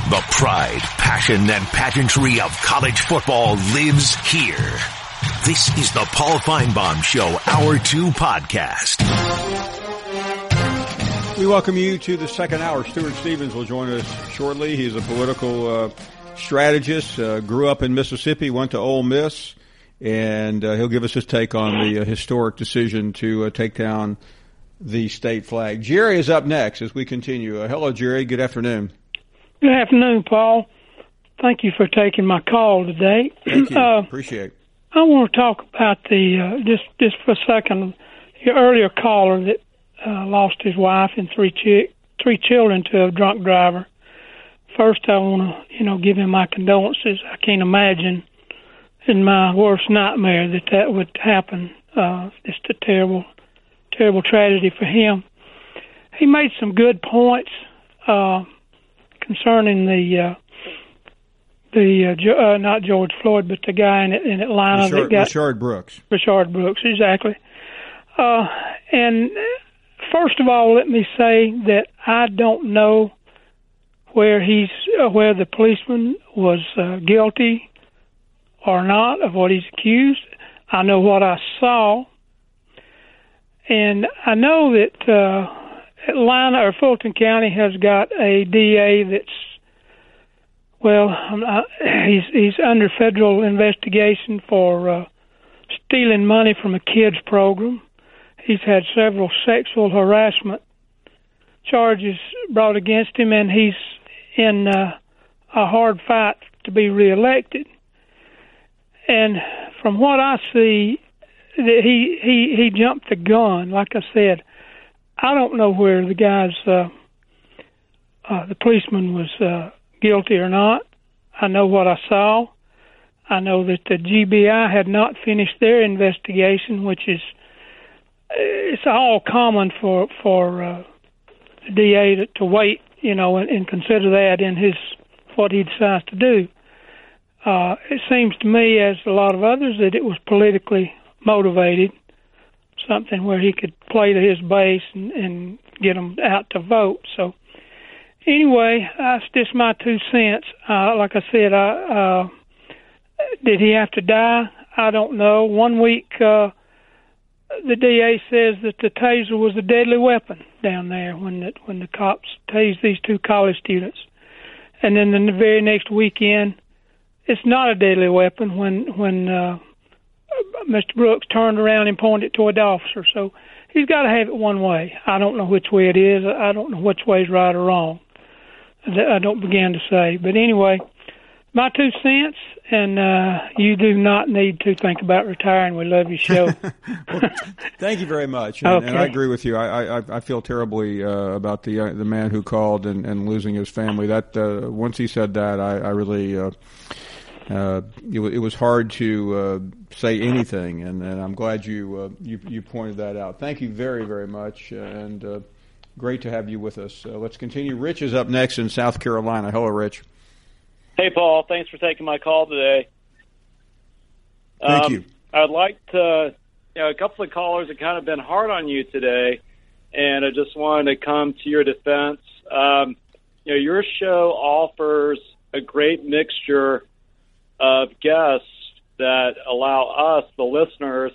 The pride, passion, and pageantry of college football lives here. This is the Paul Feinbaum Show Hour 2 podcast. We welcome you to the second hour. Stuart Stevens will join us shortly. He's a political strategist, grew up in Mississippi, went to Ole Miss, and he'll give us his take on the historic decision to take down the state flag. Jerry is up next as we continue. Hello, Jerry. Good afternoon. Good afternoon, Paul. Thank you for taking my call today. Thank you. Appreciate it. I want to talk about the just for a second. Your earlier caller that lost his wife and three children to a drunk driver. First, I want to give him my condolences. I can't imagine in my worst nightmare that would happen. It's a terrible tragedy for him. He made some good points concerning not George Floyd, but the guy in Atlanta Rayshard Brooks. Rayshard Brooks, exactly. And first of all, let me say that I don't know where the policeman was guilty or not of what he's accused. I know what I saw, and I know that Atlanta or Fulton County has got a DA that's he's under federal investigation for stealing money from a kids program. He's had several sexual harassment charges brought against him, and he's in a hard fight to be reelected. And from what I see, that he jumped the gun. Like I said, I don't know where the guy's the policeman was guilty or not. I know what I saw. I know that the GBI had not finished their investigation, which is it's all common for the DA to wait, and consider that in what he decides to do. It seems to me, as a lot of others, that it was politically motivated, something where he could play to his base and get them out to vote. So anyway, that's just my 2 cents. Like I said, did he have to die? I don't know. 1 week, the DA says that the taser was a deadly weapon down there when the cops tased these 2 college students. And then the very next weekend, it's not a deadly weapon when Mr. Brooks turned around and pointed it toward the officer. So he's got to have it one way. I don't know which way it is. I don't know which way is right or wrong. I don't begin to say. But anyway, my 2 cents, and you do not need to think about retiring. We love your show. Well, thank you very much. And I agree with you. I feel terribly about the man who called and losing his family. That once he said that, I really it was hard to say anything, and I'm glad you pointed that out. Thank you very, very much, and great to have you with us. Let's continue. Rich is up next in South Carolina. Hello, Rich. Hey, Paul. Thanks for taking my call today. Thank you. I'd like to, a couple of callers have kind of been hard on you today, and I just wanted to come to your defense. Your show offers a great mixture of guests that allow us, the listeners,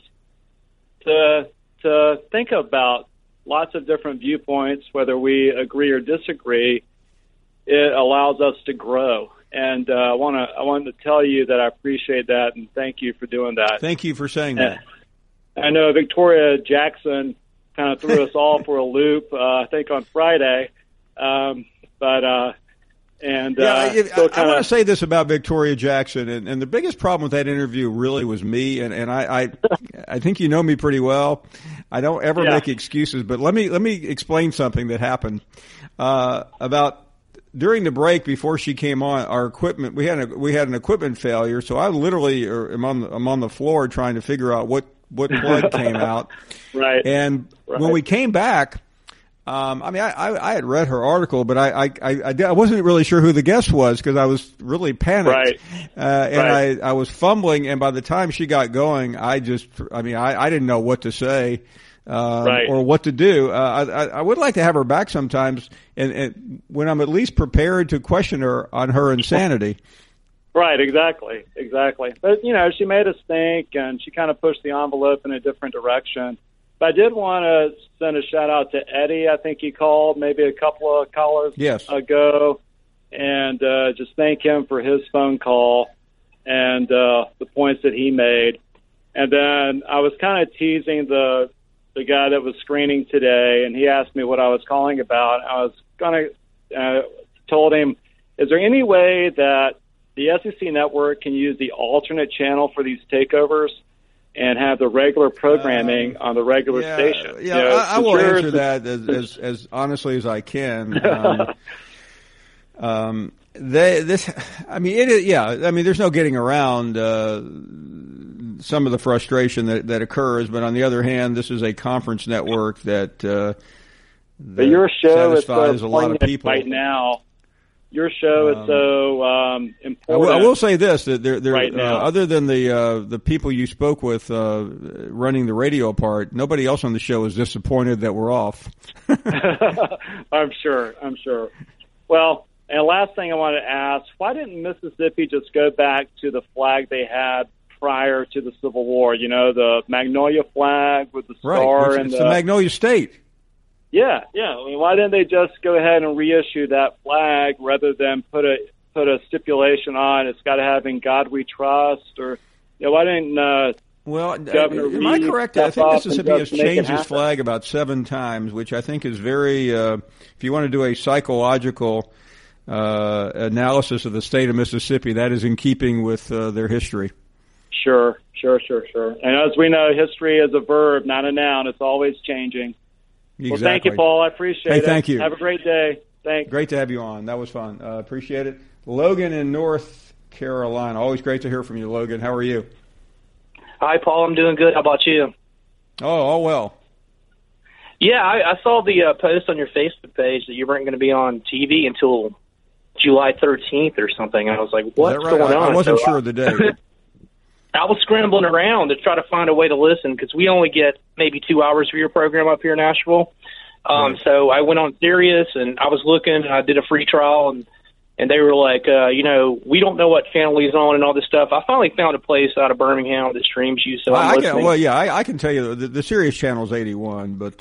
to think about lots of different viewpoints, whether we agree or disagree. It allows us to grow. And I wanted to tell you that I appreciate that, and thank you for doing that. Thank you for saying that. I know Victoria Jackson kind of threw us all for a loop, I think on Friday. I want to say this about Victoria Jackson, and the biggest problem with that interview really was me, and I think you know me pretty well. I don't ever make excuses, but let me explain something that happened about. During the break before she came on, our equipment we had an equipment failure, so I literally am on the floor trying to figure out what plug came out. Right. And when we came back, I had read her article, but I wasn't really sure who the guest was because I was really panicked. Right. I was fumbling, and by the time she got going, I didn't know what to say. right. or what to do. I would like to have her back sometimes, and when I'm at least prepared to question her on her insanity. Right, exactly. But, she made us think, and she kind of pushed the envelope in a different direction. But I did want to send a shout-out to Eddie. I think he called maybe a couple of callers ago, and just thank him for his phone call and the points that he made. And then I was kind of teasing the guy that was screening today, and he asked me what I was calling about. I was going to told him, is there any way that the SEC network can use the alternate channel for these takeovers and have the regular programming on the regular station? Yeah, I will answer that as honestly as I can. There's no getting around some of the frustration that occurs, but on the other hand, this is a conference network that but your show satisfies is a lot of people right now. Your show is so important. I will say this: that there right now. Other than the people you spoke with running the radio part, nobody else on the show is disappointed that we're off. I'm sure. Well, and last thing I want to ask: why didn't Mississippi just go back to the flag they had prior to the Civil War? The Magnolia flag with the star right. and the Magnolia State. Yeah. I mean, why didn't they just go ahead and reissue that flag rather than put a stipulation on it's got to have "In God We Trust"? Or why didn't Governor am I correct? I think Mississippi has changed its happen? flag about 7 times, which I think is very. If you want to do a psychological analysis of the state of Mississippi, that is in keeping with their history. Sure. And as we know, history is a verb, not a noun. It's always changing. Exactly. Well, thank you, Paul. I appreciate it. Thank you. Have a great day. Thanks. Great to have you on. That was fun. Appreciate it. Logan in North Carolina. Always great to hear from you, Logan. How are you? Hi, Paul. I'm doing good. How about you? Oh, all well. Yeah, I saw the post on your Facebook page that you weren't going to be on TV until July 13th or something. I was like, what's right? going on? I wasn't sure of the day. I was scrambling around to try to find a way to listen because we only get maybe 2 hours for your program up here in Nashville. Right. So I went on Sirius, and I was looking, and I did a free trial, and they were like, we don't know what channel he's on and all this stuff. I finally found a place out of Birmingham that streams you, so I'm listening. I can tell you the Sirius channel is 81, but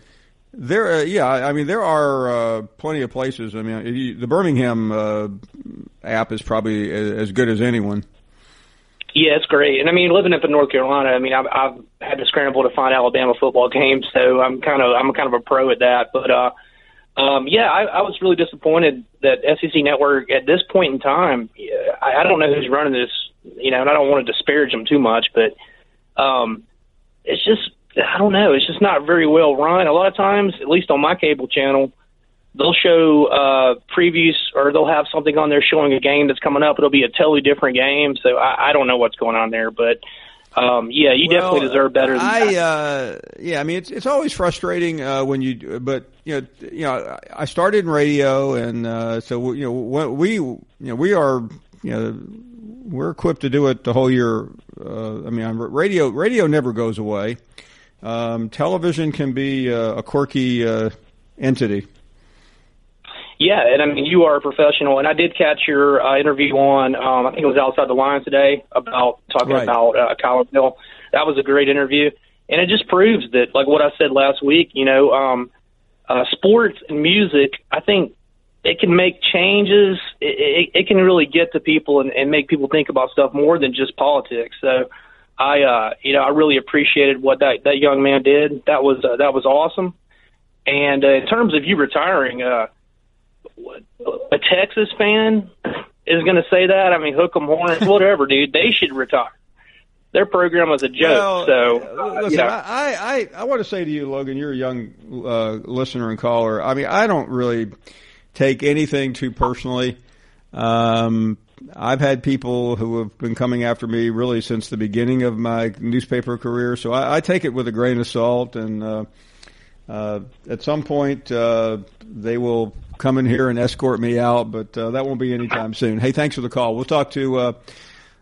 there are plenty of places. I mean, the Birmingham app is probably as good as anyone. Yeah, it's great. And I mean, living up in North Carolina, I mean, I've had to scramble to find Alabama football games, so I'm kind of a pro at that. But I was really disappointed that SEC Network at this point in time, I don't know who's running this, and I don't want to disparage them too much, but it's just, I don't know, it's just not very well run. A lot of times, at least on my cable channel, they'll show previews, or they'll have something on there showing a game that's coming up. It'll be a totally different game, so I don't know what's going on there. But, you definitely deserve better than that. I mean, it's always frustrating when you – but, I started in radio, and so, we are – we're equipped to do it the whole year. Radio never goes away. Television can be a quirky entity. Yeah, and I mean, you are a professional, and I did catch your interview on, I think it was Outside the Lines today, about talking about Kyler Hill. That was a great interview, and it just proves that, like what I said last week, sports and music, I think it can make changes. It can really get to people and make people think about stuff more than just politics. So I really appreciated what that young man did. That was awesome. And in terms of you retiring, a Texas fan is going to say that. I mean, hook 'em horns, whatever, dude. They should retire. Their program was a joke. Listen, I want to say to you, Logan, you're a young listener and caller. I mean, I don't really take anything too personally. I've had people who have been coming after me really since the beginning of my newspaper career, so I take it with a grain of salt. And at some point, they will come in here and escort me out, but that won't be anytime soon. Hey, thanks for the call. We'll talk to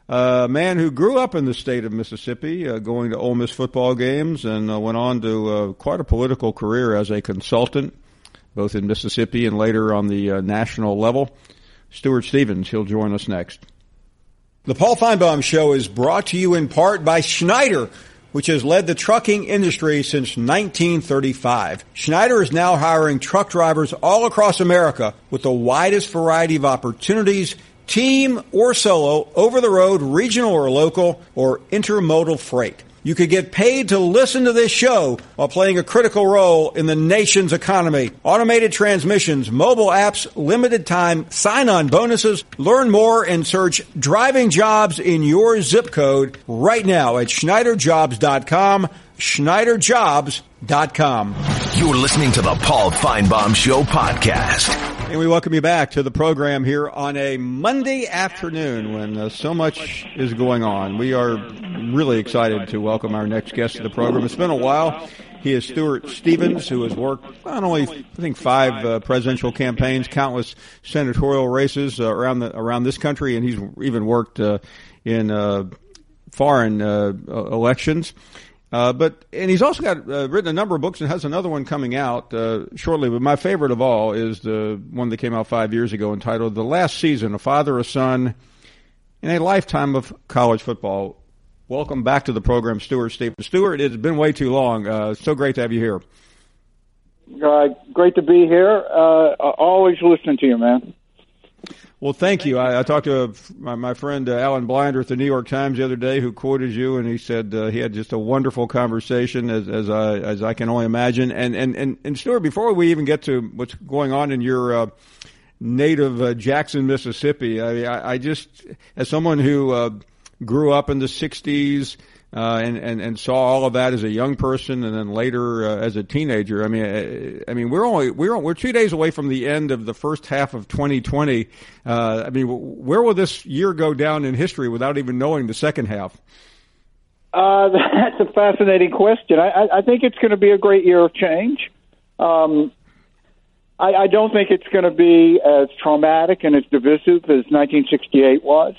A man who grew up in the state of Mississippi, going to Ole Miss football games, and went on to quite a political career as a consultant, both in Mississippi and later on the national level. Stuart Stevens, he'll join us next. The Paul Feinbaum Show is brought to you in part by Schneider, which has led the trucking industry since 1935. Schneider is now hiring truck drivers all across America with the widest variety of opportunities, team or solo, over the road, regional or local, or intermodal freight. You could get paid to listen to this show while playing a critical role in the nation's economy. Automated transmissions, mobile apps, limited time, sign-on bonuses. Learn more and search driving jobs in your zip code right now at SchneiderJobs.com. SchneiderJobs.com. You're listening to the Paul Feinbaum Show podcast. And we welcome you back to the program here on a Monday afternoon when so much is going on. We are really excited to welcome our next guest to the program. It's been a while. He is Stuart Stevens, who has worked not only, I think, 5 presidential campaigns, countless senatorial races around this country, and he's even worked in foreign elections. And he's also got written a number of books and has another one coming out shortly. But my favorite of all is the one that came out 5 years ago entitled "The Last Season: A Father, a Son, in a Lifetime of College Football." Welcome back to the program, Stuart Stevens. Stuart, it's been way too long. So great to have you here. Great to be here. Always listening to you, man. Well, thank you. I talked to my friend Alan Blinder at the New York Times the other day, who quoted you, and he said he had just a wonderful conversation, as I can only imagine. And Stuart, before we even get to what's going on in your native Jackson, Mississippi, I just, as someone who grew up in the '60s. And saw all of that as a young person, and then later as a teenager. I mean, we're 2 days away from the end of the first half of 2020. Where will this year go down in history without even knowing the second half? That's a fascinating question. I think it's going to be a great year of change. I don't think it's going to be as traumatic and as divisive as 1968 was.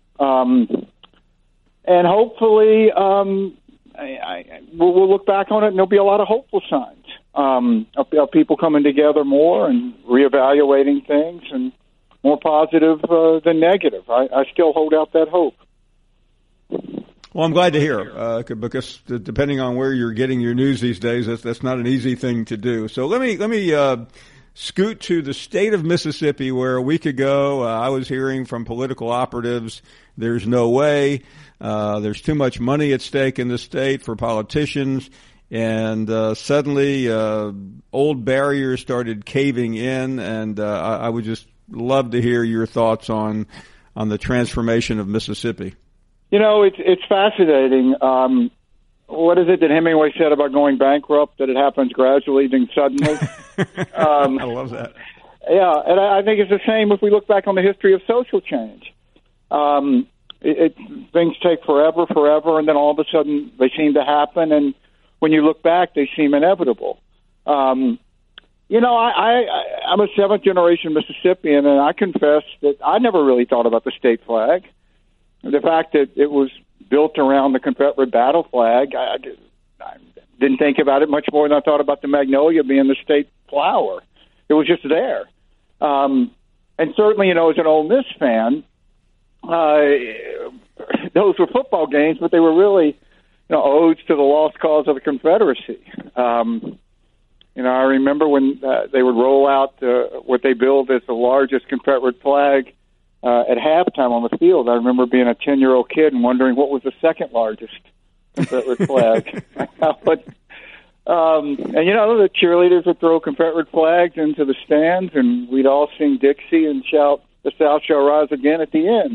And hopefully, we'll look back on it, and there'll be a lot of hopeful signs of people coming together more and reevaluating things, and more positive than negative. I still hold out that hope. Well, I'm glad to hear, because depending on where you're getting your news these days, that's not an easy thing to do. So let me scoot to the state of Mississippi, where a week ago I was hearing from political operatives, there's no way. There's too much money at stake in the state for politicians, and suddenly old barriers started caving in, and I would just love to hear your thoughts on the transformation of Mississippi. You know, it's fascinating. What is it that Hemingway said about going bankrupt, that it happens gradually, then suddenly? I love that. Yeah, and I think it's the same if we look back on the history of social change. Things take forever, and then all of a sudden they seem to happen, and when you look back, they seem inevitable. I'm a seventh-generation Mississippian, and I confess that I never really thought about the state flag. The fact that it was built around the Confederate battle flag, I didn't think about it much more than I thought about the magnolia being the state flower. It was just there. And certainly, as an Ole Miss fan, those were football games, but they were really, odes to the lost cause of the Confederacy. I remember when they would roll out what they billed as the largest Confederate flag at halftime on the field. I remember being a 10-year-old kid and wondering what was the second largest Confederate flag. But the cheerleaders would throw Confederate flags into the stands, and we'd all sing Dixie and shout, "The South shall rise again" at the end.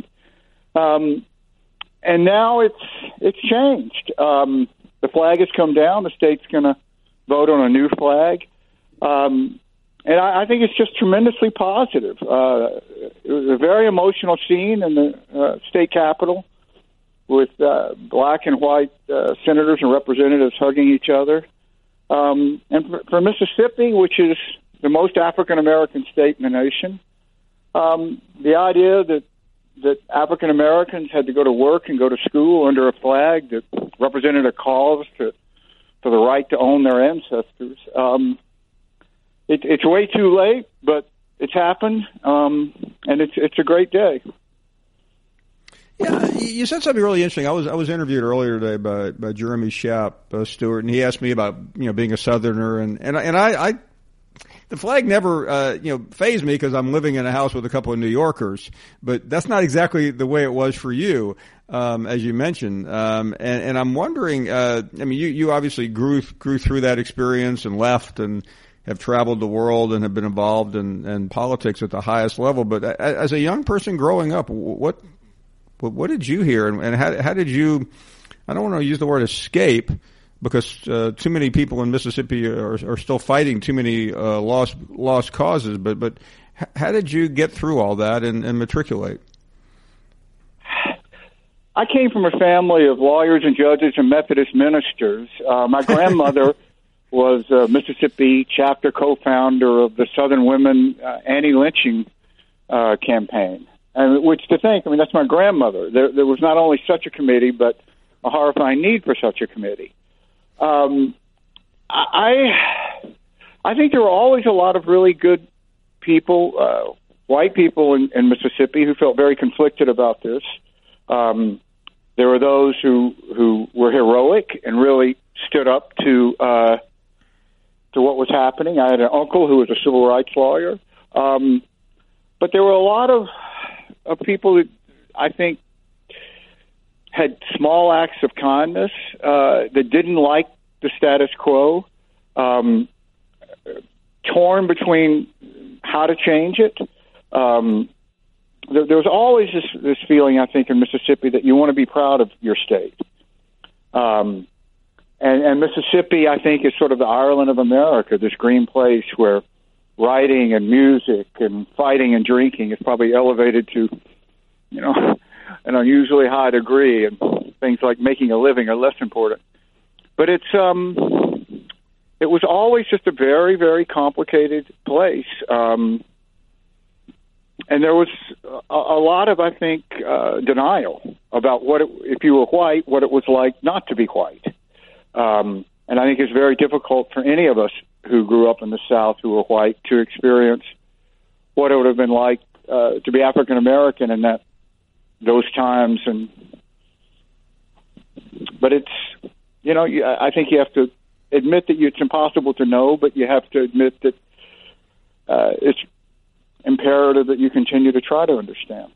And now it's changed. The flag has come down. The state's going to vote on a new flag. And I think it's just tremendously positive. It was a very emotional scene in the state capitol with black and white senators and representatives hugging each other. And for Mississippi, which is the most African-American state in the nation, the idea that that African Americans had to go to work and go to school under a flag that represented a cause for the right to own their ancestors. It's way too late, but it's happened, and it's a great day. Yeah, you said something really interesting. I was interviewed earlier today by Jeremy Schaap, Stewart, and he asked me about being a Southerner, and I the flag never fazed me because I'm living in a house with a couple of New Yorkers, but that's not exactly the way it was for you, as you mentioned. And I'm wondering, you obviously grew through that experience and left and have traveled the world and have been involved in politics at the highest level. But as a young person growing up, what did you hear, and how did you? I don't want to use the word escape because too many people in Mississippi are still fighting too many lost causes. But how did you get through all that and matriculate? I came from a family of lawyers and judges and Methodist ministers. My grandmother was a Mississippi chapter co-founder of the Southern Women anti-lynching campaign. And which to think, that's my grandmother. There was not only such a committee, but a horrifying need for such a committee. I think there were always a lot of really good people, white people in Mississippi who felt very conflicted about this. There were those who were heroic and really stood up to what was happening. I had an uncle who was a civil rights lawyer. But there were a lot of people that I think had small acts of kindness that didn't like the status quo, torn between how to change it. There was always this feeling, I think, in Mississippi that you want to be proud of your state. And Mississippi, I think, is sort of the Ireland of America, this green place where writing and music and fighting and drinking is probably elevated to, an unusually high degree, and things like making a living are less important. But it was always just a very, very complicated place. And there was a lot of, I think, denial about if you were white, what it was like not to be white. And I think it's very difficult for any of us who grew up in the South who were white to experience what it would have been like to be African American in those times. But it's, I think you have to admit that it's impossible to know, but you have to admit that it's imperative that you continue to try to understand.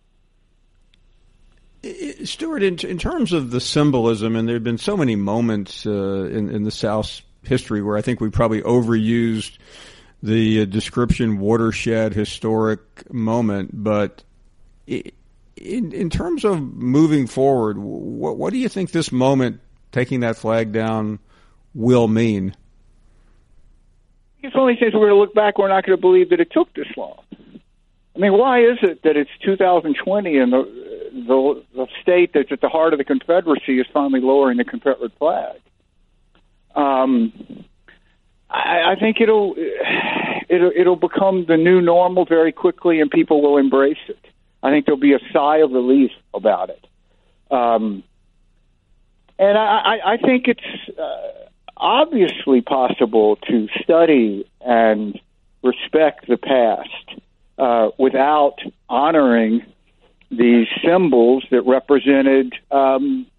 Stewart, in terms of the symbolism, and there have been so many moments in the South's history where I think we probably overused the description watershed historic moment, but in terms of moving forward, what do you think this moment, taking that flag down, will mean? It's one of these things we're going to look back, we're not going to believe that it took this long. Why is it that it's 2020 and the state that's at the heart of the Confederacy is finally lowering the Confederate flag? I think it'll become the new normal very quickly, and people will embrace it. I think there'll be a sigh of relief about it. And I think it's obviously possible to study and respect the past without honoring these symbols that represented a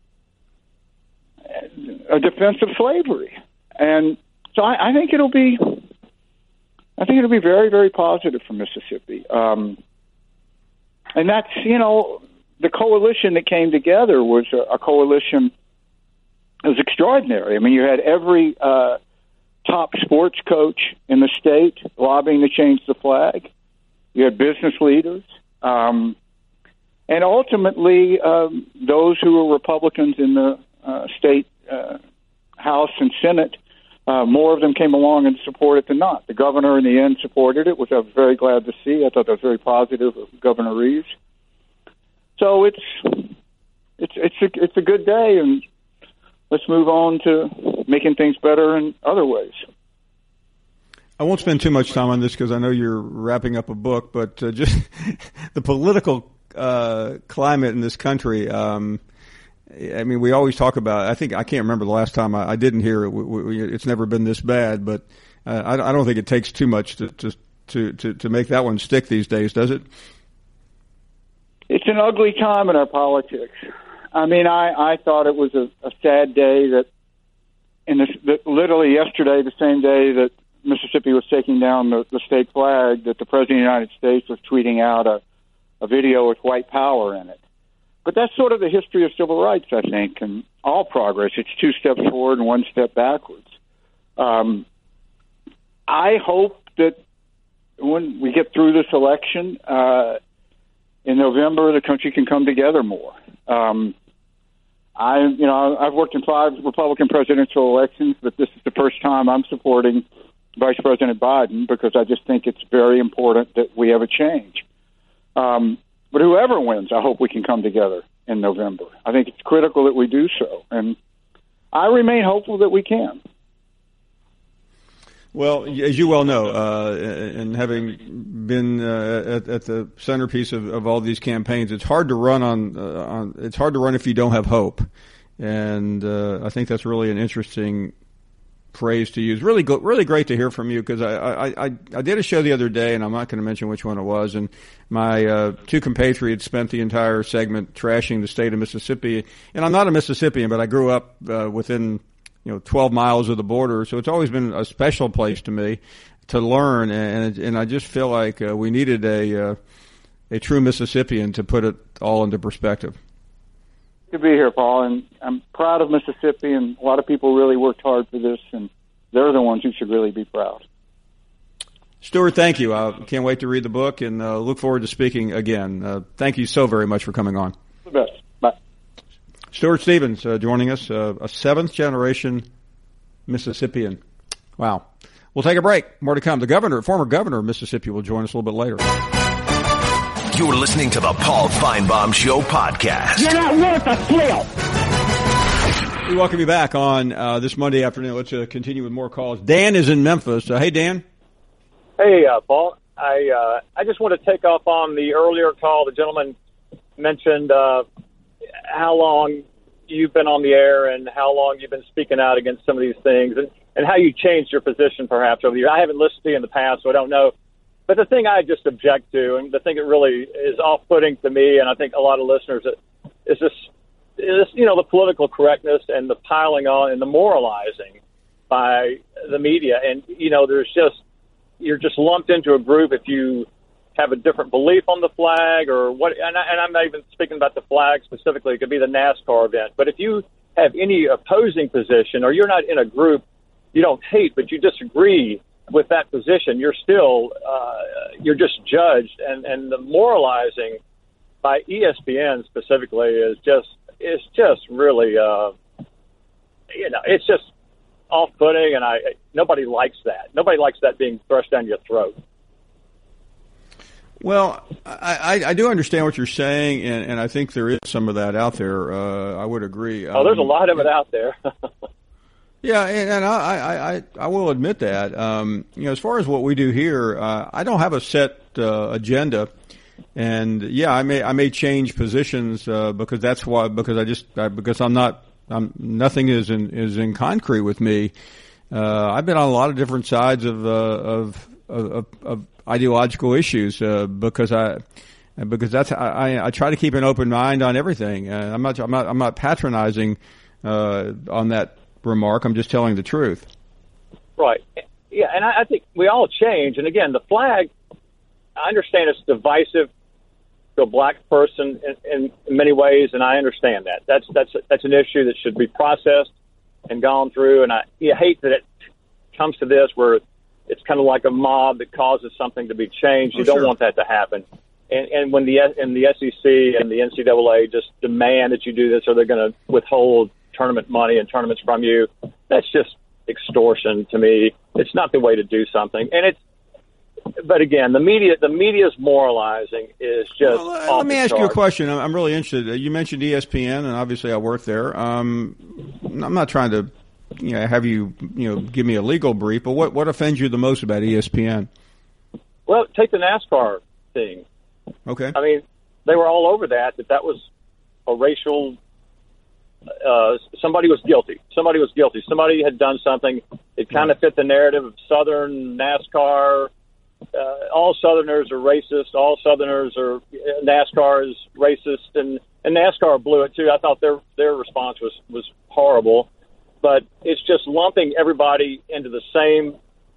defense of slavery. And so I think it'll be very, very positive for Mississippi. And that's, the coalition that came together was a coalition that was extraordinary. You had every top sports coach in the state lobbying to change the flag. You had business leaders. And ultimately, those who were Republicans in the state House and Senate, more of them came along and supported than not. The governor in the end supported it, which I was very glad to see. I thought that was very positive of Governor Reeves. So it's a good day, and let's move on to making things better in other ways. I won't spend too much time on this because I know you're wrapping up a book, but just the political climate in this country. I mean, we always talk about. I can't remember the last time I didn't hear it. It's never been this bad, but I don't think it takes too much to make that one stick these days, does it? It's an ugly time in our politics. I mean, I thought it was a sad day that literally yesterday, the same day that Mississippi was taking down the state flag, that the President of the United States was tweeting out a video with white power in it. But that's sort of the history of civil rights, I think, and all progress. It's 2 steps forward and 1 step backwards. I hope that when we get through this election in November, the country can come together more. I've worked in 5 Republican presidential elections, but this is the first time I'm supporting Vice President Biden because I just think it's very important that we have a change. But whoever wins, I hope we can come together in November. I think it's critical that we do so, and I remain hopeful that we can. Well, as you well know, and having been at the centerpiece of all these campaigns, it's hard to run it's hard to run if you don't have hope, and I think that's really an interesting phrase to use. Really great to hear from you because I did a show the other day, and I'm not going to mention which one it was, and my 2 compatriots spent the entire segment trashing the state of Mississippi, and I'm not a Mississippian, but I grew up within 12 miles of the border, so it's always been a special place to me to learn, and I just feel like we needed a true Mississippian to put it all into perspective. Good to be here, Paul, and I'm proud of Mississippi, and a lot of people really worked hard for this, and they're the ones who should really be proud. Stuart, thank you. I can't wait to read the book, and look forward to speaking again. Thank you so very much for coming on. The best. Bye. Stuart Stevens joining us, a 7th-generation Mississippian. Wow. We'll take a break. More to come. The former governor of Mississippi will join us a little bit later. You're listening to the Paul Feinbaum Show podcast. You're not worth a flip. We welcome you back on this Monday afternoon. Let's continue with more calls. Dan is in Memphis. Hey, Dan. Hey, Paul. I just want to take off on the earlier call. The gentleman mentioned how long you've been on the air and how long you've been speaking out against some of these things and how you changed your position perhaps over the years. I haven't listened to you in the past, so I don't know. But the thing I just object to, and the thing that really is off-putting to me, and I think a lot of listeners, is this the political correctness and the piling on and the moralizing by the media. And, you're just lumped into a group if you have a different belief on the flag or what. And I'm not even speaking about the flag specifically. It could be the NASCAR event. But if you have any opposing position or you're not in a group you don't hate, but you disagree with that position, you're still you're just judged, and the moralizing by ESPN specifically is just really it's just off-putting, and nobody likes that. Nobody likes that being thrust down your throat. Well, I do understand what you're saying, and I think there is some of that out there. I would agree. Oh, there's a lot of it out there. Yeah, and I will admit that. As far as what we do here, I don't have a set agenda, and I may change positions because that's why because nothing is in concrete with me. I've been on a lot of different sides of ideological issues because that's I try to keep an open mind on everything. I'm not patronizing on that remark. I'm just telling the truth. Right. Yeah, and I think we all change. And again, the flag, I understand it's divisive to a black person in many ways, and I understand that. That's an issue that should be processed and gone through. And I hate that it comes to this where it's kind of like a mob that causes something to be changed. You don't want that to happen. And when the SEC and the NCAA just demand that you do this, or they're going to withhold tournament money and tournaments from you, that's just extortion to me. It's not the way to do something. But again, the media's moralizing is just. Well, let me ask you a question. I'm really interested. You mentioned ESPN, and obviously I work there. I'm not trying to, have you, give me a legal brief, but what offends you the most about ESPN? Well, take the NASCAR thing. Okay. I mean, they were all over that was a racial. Somebody was guilty. Somebody had done something. It kind of fit the narrative of Southern NASCAR. All Southerners are racist. All Southerners are NASCAR is racist, and NASCAR blew it too. I thought their response was horrible, but it's just lumping everybody into the same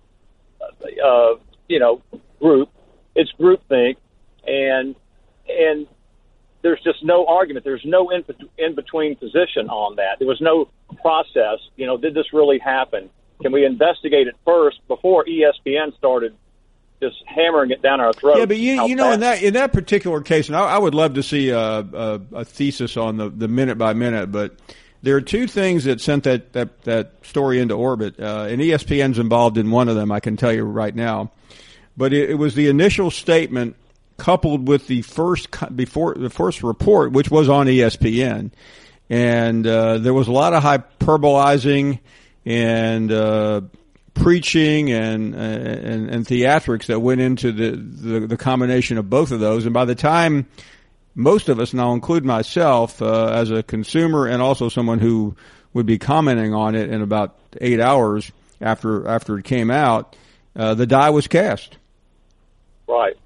group. It's groupthink, and there's just no argument. There's no in-between position on that. There was no process. Did this really happen? Can we investigate it first before ESPN started just hammering it down our throats? Yeah, but you know, in that particular case, and I would love to see a thesis on the minute by minute, but there are two things that sent that story into orbit, and ESPN's involved in one of them, I can tell you right now. But it was the initial statement coupled with the first report, which was on ESPN, and there was a lot of hyperbolizing and preaching and theatrics that went into the combination of both of those. And by the time most of us, and I'll include myself as a consumer and also someone who would be commenting on it in about 8 hours after it came out, the die was cast. Right.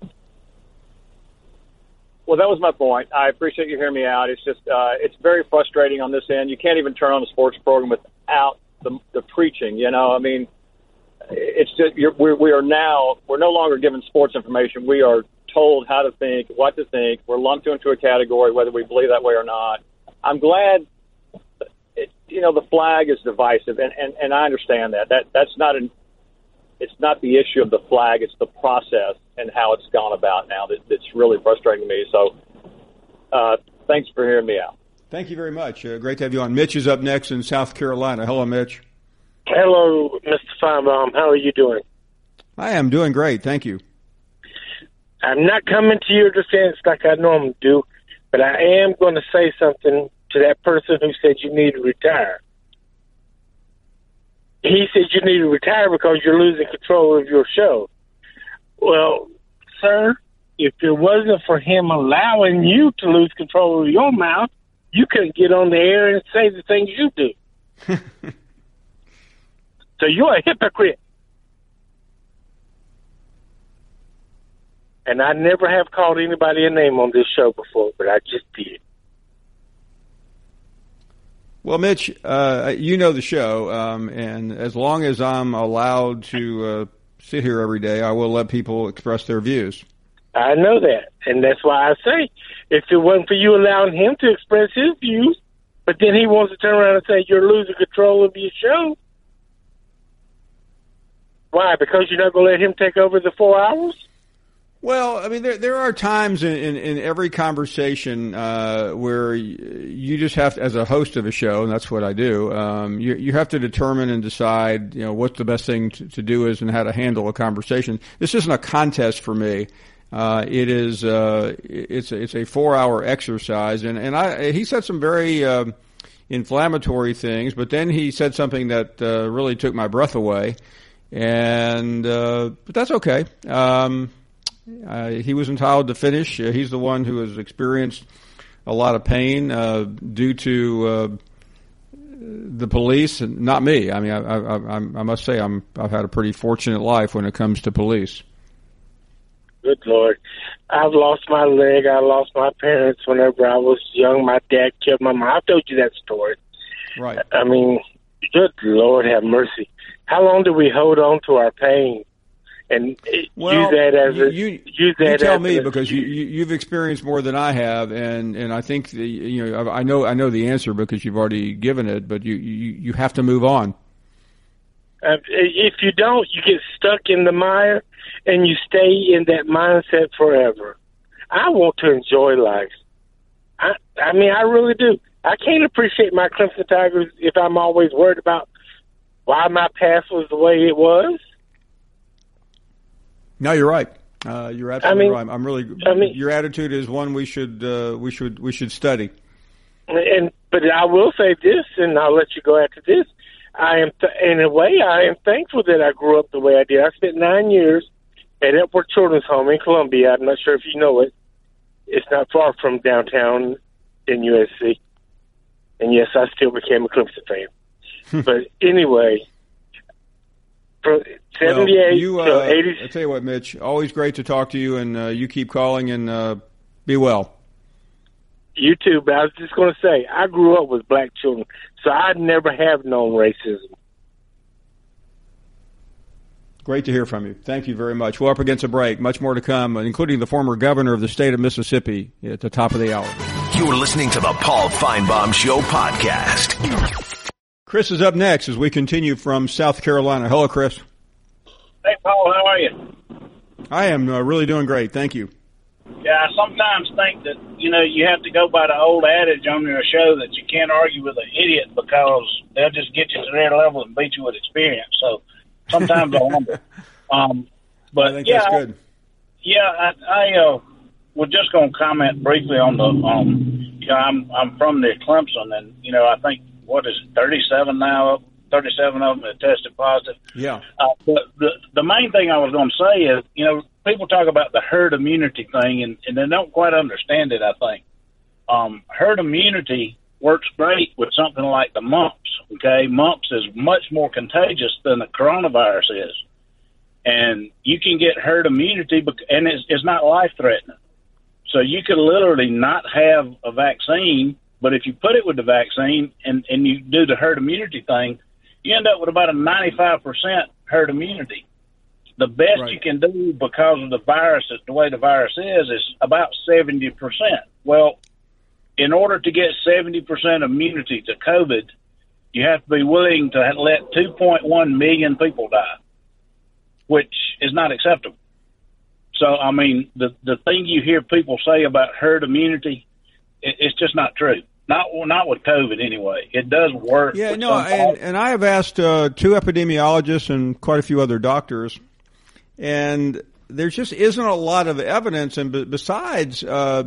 Well, that was my point. I appreciate you hearing me out. It's just it's very frustrating on this end. You can't even turn on a sports program without the preaching. It's just we're no longer given sports information. We are told how to think, what to think. We're lumped into a category whether we believe that way or not. I'm glad. The flag is divisive, and I understand that. That's not it's not the issue of the flag. It's the process and how it's gone about now that's really frustrating me. So thanks for hearing me out. Thank you very much. Great to have you on. Mitch is up next in South Carolina. Hello, Mitch. Hello, Mr. Feinbaum. How are you doing? I am doing great. Thank you. I'm not coming to your defense like I normally do, but I am going to say something to that person who said you need to retire. He said you need to retire because you're losing control of your show. Well, sir, if it wasn't for him allowing you to lose control of your mouth, you couldn't get on the air and say the things you do. So you're a hypocrite. And I never have called anybody a name on this show before, but I just did. Well, Mitch, you know the show, and as long as I'm allowed to sit here every day, I will let people express their views. I know that, and that's why I say, if it wasn't for you allowing him to express his views, but then he wants to turn around and say you're losing control of your show. Why? Because you're not going to let him take over the 4 hours? Well, I mean, there are times in every conversation where you just have to, as a host of a show, and that's what I do, you have to determine and decide, what the best thing to do is and how to handle a conversation. This isn't a contest for me. It's a 4-hour exercise, and he said some very inflammatory things, but then he said something that really took my breath away, and but that's okay. He was entitled to finish. He's the one who has experienced a lot of pain due to the police, and not me. I mean, I must say I've had a pretty fortunate life when it comes to police. Good Lord. I've lost my leg. I lost my parents whenever I was young. My dad killed my mom. I've told you that story. Right. I mean, good Lord have mercy. How long do we hold on to our pain? And use that as you tell me, because you've experienced more than I have, and I think I know the answer because you've already given it, but you have to move on. If you don't, you get stuck in the mire and you stay in that mindset forever. I want to enjoy life. I mean, I really do. I can't appreciate my Clemson Tigers if I'm always worried about why my past was the way it was. No, you're right. You're absolutely right. Your attitude is one we should study. But I will say this, and I'll let you go after this. I am thankful that I grew up the way I did. I spent 9 years at Epworth Children's Home in Columbia. I'm not sure if you know it. It's not far from downtown in USC. And yes, I still became a Clemson fan. But anyway, from 78 to 80. I'll tell you what, Mitch, always great to talk to you, and you keep calling, and be well. You too, but I was just going to say, I grew up with black children, so I never have known racism. Great to hear from you. Thank you very much. We're up against a break. Much more to come, including the former governor of the state of Mississippi at the top of the hour. You're listening to the Paul Feinbaum Show podcast. Chris is up next as we continue from South Carolina. Hello, Chris. Hey, Paul. How are you? I am really doing great. Thank you. Yeah, I sometimes think that, you have to go by the old adage on your show that you can't argue with an idiot because they'll just get you to their level and beat you with experience. So sometimes I wonder. But I think that's good. I was just going to comment briefly on the, I'm from near Clemson, and, I think, 37 now? 37 of them have tested positive. Yeah. But the main thing I was going to say is, people talk about the herd immunity thing, and they don't quite understand it, I think. Herd immunity works great with something like the mumps, okay? Mumps is much more contagious than the coronavirus is. And you can get herd immunity, and it's not life-threatening. So you could literally not have a vaccine, but if you put it with the vaccine and you do the herd immunity thing, you end up with about a 95% herd immunity. The best you can do because of the virus, the way the virus is about 70%. Well, in order to get 70% immunity to COVID, you have to be willing to let 2.1 million people die, which is not acceptable. So, I mean, the thing you hear people say about herd immunity, it's just not true. Not with COVID anyway. It does work. Yeah, no, and I have asked 2 epidemiologists and quite a few other doctors, and there just isn't a lot of evidence. And besides, I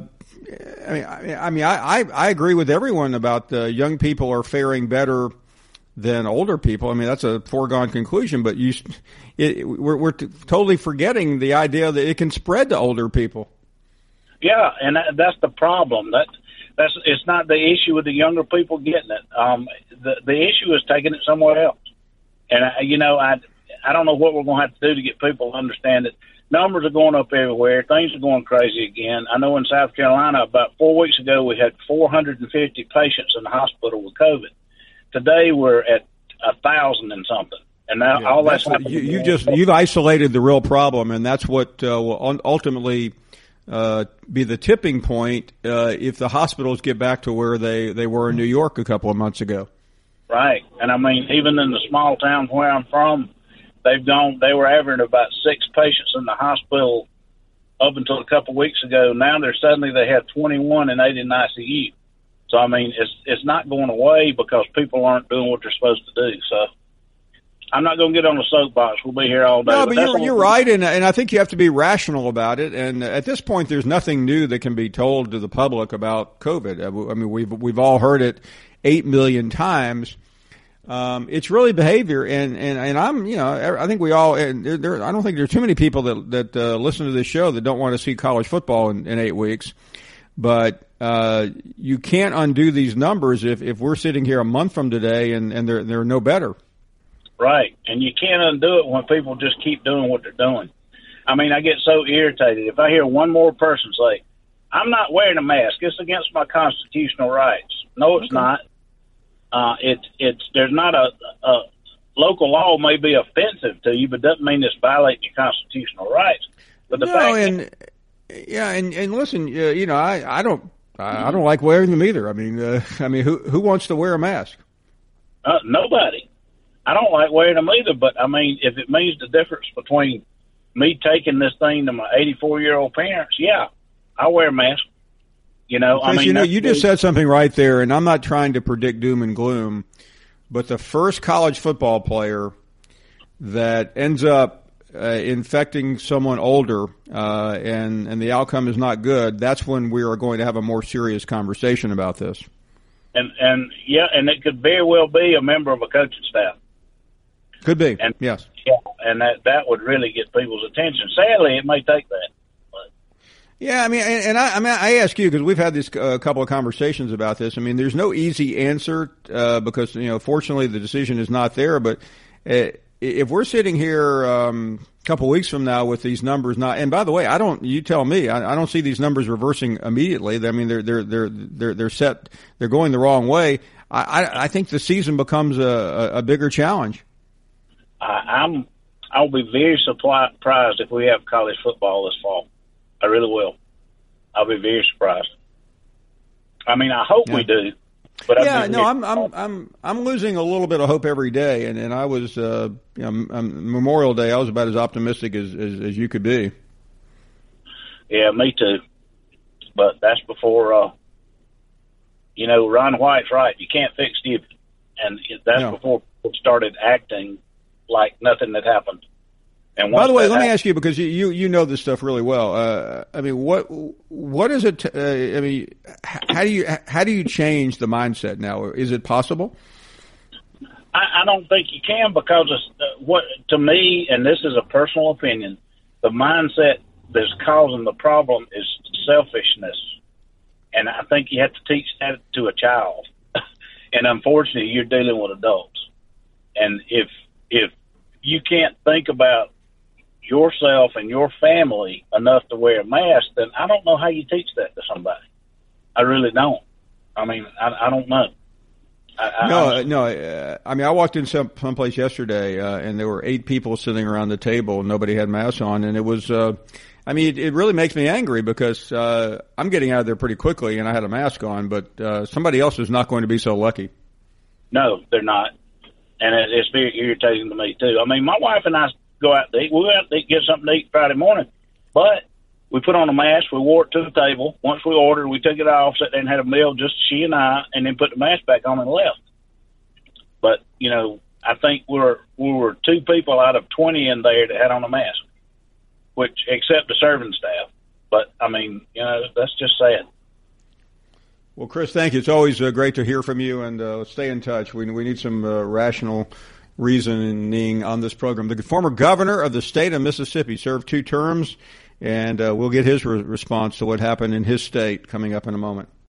agree with everyone about young people are faring better than older people. I mean, that's a foregone conclusion. But we're totally forgetting the idea that it can spread to older people. Yeah, and that's the problem. It's not the issue with the younger people getting it. The issue is taking it somewhere else. And I don't know what we're going to have to do to get people to understand it. Numbers are going up everywhere. Things are going crazy again. I know in South Carolina, about 4 weeks ago, we had 450 patients in the hospital with COVID. Today, we're at 1,000 and something. And now all that's you've isolated the real problem, and that's what will ultimately be the tipping point if the hospitals get back to where they were in New York a couple of months ago. Right. And I mean, even in the small town where I'm from, they were averaging about 6 patients in the hospital up until a couple of weeks ago. Now they have 21 and 8 in ICU. So, I mean, it's not going away because people aren't doing what they're supposed to do. So I'm not going to get on the soapbox. We'll be here all day. No, but you're right, and I think you have to be rational about it. And at this point, there's nothing new that can be told to the public about COVID. I mean, we've all heard it 8 million times. It's really behavior, and I'm, I think we all. And I don't think there are too many people that listen to this show that don't want to see college football in 8 weeks. But you can't undo these numbers if we're sitting here a month from today and they're no better. Right, and you can't undo it when people just keep doing what they're doing. I mean, I get so irritated if I hear one more person say, "I'm not wearing a mask. It's against my constitutional rights." No, it's not. There's not a local law may be offensive to you, but doesn't mean it's violating your constitutional rights. But the and listen, I don't like wearing them either. I mean, who wants to wear a mask? Nobody. I don't like wearing them either, but I mean, if it means the difference between me taking this thing to my 84-year-old parents, yeah, I wear a mask. Chris, you just said something right there, and I'm not trying to predict doom and gloom, but the first college football player that ends up infecting someone older, and the outcome is not good, that's when we are going to have a more serious conversation about this. And it could very well be a member of a coaching staff. Could be, yes. Yeah, and that would really get people's attention. Sadly, it may take that. Yeah, I mean, I ask you because we've had this couple of conversations about this. I mean, there's no easy answer because fortunately the decision is not there. But if we're sitting here a couple of weeks from now with these numbers not, and by the way, you tell me, I don't see these numbers reversing immediately. I mean, they're set, they're going the wrong way. I think the season becomes a bigger challenge. I'll be very surprised if we have college football this fall. I really will. I'll be very surprised. I mean, I hope we do. But I'm losing a little bit of hope every day, and I was Memorial Day. I was about as optimistic as you could be. Yeah, me too. But that's before. Ron White's right. You can't fix stupid, and that's before people started acting like nothing had happened. And by the way, let me ask you, because you know this stuff really well. I mean, what is it? I mean, how do you change the mindset now? Is it possible? I don't think you can, because what to me, and this is a personal opinion, the mindset that's causing the problem is selfishness, and I think you have to teach that to a child. And unfortunately, you're dealing with adults, and if you can't think about yourself and your family enough to wear a mask, then I don't know how you teach that to somebody. I really don't. I mean, I don't know. No. I mean, I walked in someplace yesterday, and there were 8 people sitting around the table, and nobody had masks on, and it was. I mean, it really makes me angry because I'm getting out of there pretty quickly, and I had a mask on, but somebody else is not going to be so lucky. No, they're not, and it's very irritating to me too. I mean, my wife and I go out to eat. We went out to eat, get something to eat Friday morning, but we put on a mask. We wore it to the table. Once we ordered, we took it off, sat there and had a meal, just she and I, and then put the mask back on and left. But I think we were 2 people out of 20 in there that had on a mask, which except the serving staff. But I mean, that's just sad. Well, Chris, thank you. It's always great to hear from you, and stay in touch. We need some rational reasoning on this program. The former governor of the state of Mississippi served 2 terms, and we'll get his response to what happened in his state coming up in a moment.